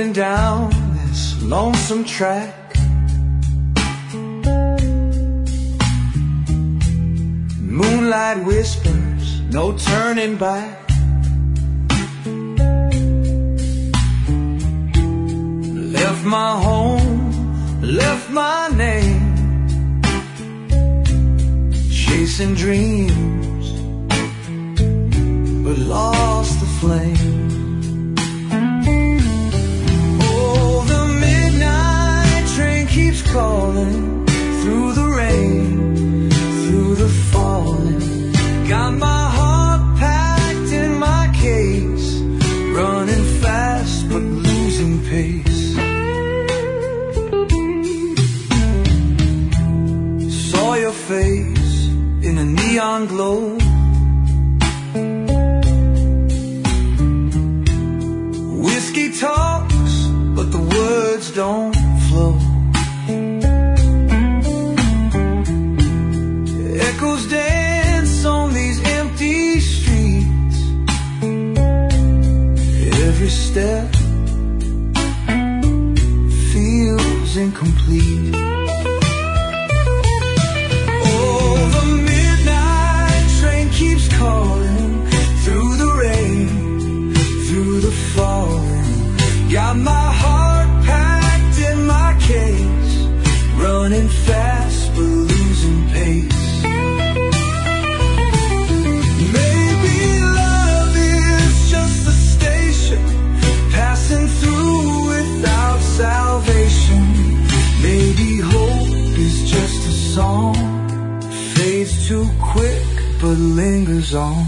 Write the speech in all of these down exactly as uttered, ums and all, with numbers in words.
Rolling down this lonesome track, moonlight whispers, no turning back. Left my home, left my name, chasing dreams, but lost the flame. Oh, the midnight train keeps calling, through the rain, through the falling. Got my heart packed in my case, running fast but losing pace. Saw your face in a neon glow, whiskey talks, but the words don't flow. Echoes dance on these empty streets, every step feels incomplete. Oh, the midnight train keeps calling, through the rain, through the falling. Got my heart packed in my case, running fast but losing pace. Maybe love is just a station, passing through without salvation. Maybe hope is just a song, fades too quick but lingers on.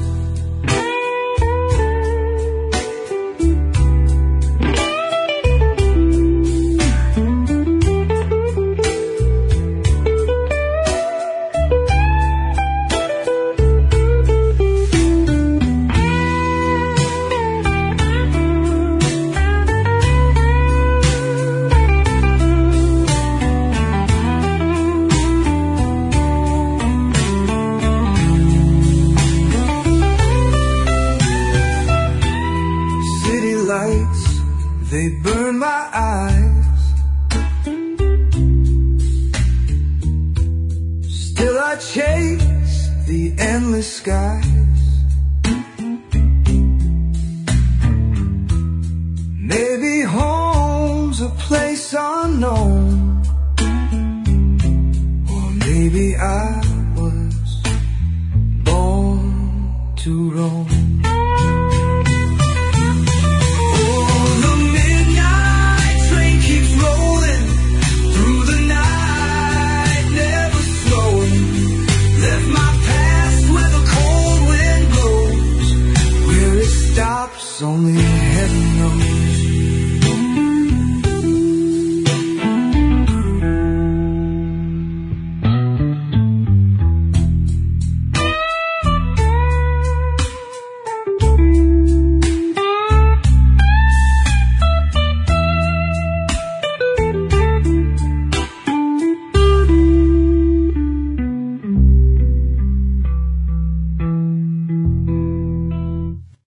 They burn my eyes, still I chase the endless skies. Maybe home's a place unknown, or maybe I was born to roam. Only heaven knows.